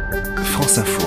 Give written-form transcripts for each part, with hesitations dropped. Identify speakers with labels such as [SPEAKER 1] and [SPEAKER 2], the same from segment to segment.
[SPEAKER 1] France Info.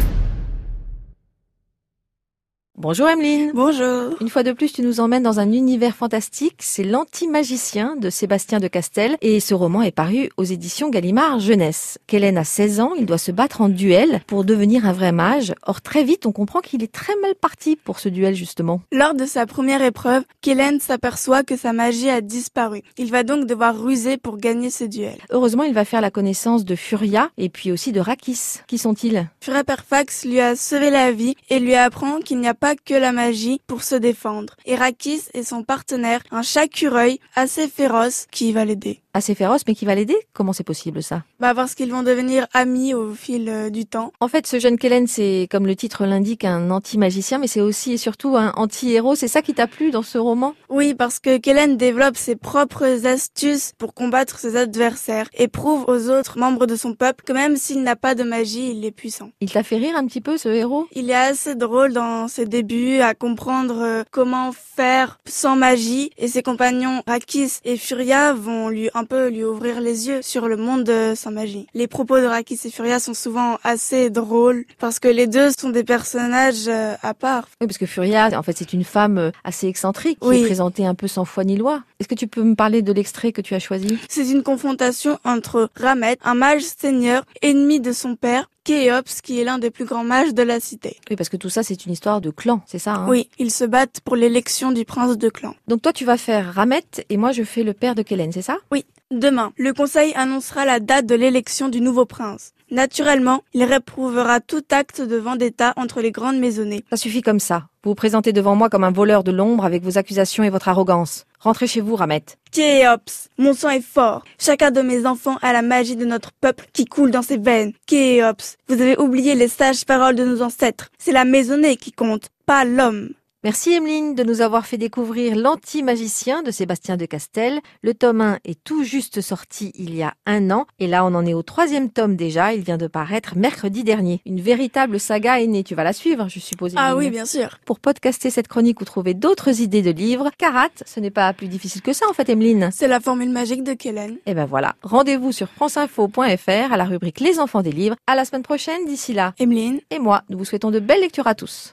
[SPEAKER 2] Bonjour Emeline.
[SPEAKER 3] Bonjour.
[SPEAKER 2] Une fois de plus, tu nous emmènes dans un univers fantastique. C'est L'Anti-Magicien de Sébastien de Castel. Et ce roman est paru aux éditions Gallimard Jeunesse. Kellen a 16 ans, il doit se battre en duel pour devenir un vrai mage. Or, très vite, on comprend qu'il est très mal parti pour ce duel, justement.
[SPEAKER 3] Lors de sa première épreuve, Kellen s'aperçoit que sa magie a disparu. Il va donc devoir ruser pour gagner ce duel.
[SPEAKER 2] Heureusement, il va faire la connaissance de Furia et puis aussi de Rakis. Qui sont-ils ?
[SPEAKER 3] Furia Perfax lui a sauvé la vie et lui apprend qu'il n'y a pas que la magie pour se défendre. Et Rakis est son partenaire, un chat-cureuil assez féroce qui va l'aider.
[SPEAKER 2] Assez féroce, mais qui va l'aider ? Comment c'est possible, ça ?
[SPEAKER 3] Parce qu'ils vont devenir amis au fil du temps.
[SPEAKER 2] En fait, ce jeune Kellen, c'est, comme le titre l'indique, un anti-magicien, mais c'est aussi et surtout un anti-héros. C'est ça qui t'a plu dans ce roman ?
[SPEAKER 3] Oui, parce que Kellen développe ses propres astuces pour combattre ses adversaires et prouve aux autres membres de son peuple que même s'il n'a pas de magie, il est puissant.
[SPEAKER 2] Il t'a fait rire un petit peu, ce héros ?
[SPEAKER 3] Il est assez drôle dans ses débuts à comprendre comment faire sans magie, et ses compagnons Rakis et Furia vont lui ouvrir les yeux sur le monde sans magie. Les propos de Rakis et Furia sont souvent assez drôles parce que les deux sont des personnages à part.
[SPEAKER 2] Oui, parce que Furia, en fait, c'est une femme assez excentrique qui est présentée un peu sans foi ni loi. Est-ce que tu peux me parler de l'extrait que tu as choisi ?
[SPEAKER 3] C'est une confrontation entre Ramet, un mage seigneur, ennemi de son père, Kéops, qui est l'un des plus grands mages de la cité.
[SPEAKER 2] Oui, parce que tout ça, c'est une histoire de clan, c'est ça, hein ?
[SPEAKER 3] Oui, ils se battent pour l'élection du prince de clan.
[SPEAKER 2] Donc toi, tu vas faire Ramet et moi, je fais le père de Kellen, c'est ça ?
[SPEAKER 3] Oui. Demain, le conseil annoncera la date de l'élection du nouveau prince. Naturellement, il réprouvera tout acte de vendetta entre les grandes maisonnées.
[SPEAKER 2] Ça suffit comme ça. Vous vous présentez devant moi comme un voleur de l'ombre avec vos accusations et votre arrogance. Rentrez chez vous, Ramet.
[SPEAKER 3] Kéops, mon sang est fort. Chacun de mes enfants a la magie de notre peuple qui coule dans ses veines. Kéops, vous avez oublié les sages paroles de nos ancêtres. C'est la maisonnée qui compte, pas l'homme.
[SPEAKER 2] Merci Emeline de nous avoir fait découvrir L'Anti-Magicien de Sébastien de Castel. Le tome 1 est tout juste sorti il y a 1 an et là on en est au 3e tome déjà, il vient de paraître mercredi dernier. Une véritable saga est née, tu vas la suivre je suppose Emeline.
[SPEAKER 3] Ah oui bien sûr.
[SPEAKER 2] Pour podcaster cette chronique ou trouver d'autres idées de livres, Karat, ce n'est pas plus difficile que ça en fait Emeline.
[SPEAKER 3] C'est la formule magique de Kellen.
[SPEAKER 2] Et ben voilà, rendez-vous sur franceinfo.fr à la rubrique Les enfants des livres. À la semaine prochaine, d'ici là.
[SPEAKER 3] Emeline
[SPEAKER 2] et moi, nous vous souhaitons de belles lectures à tous.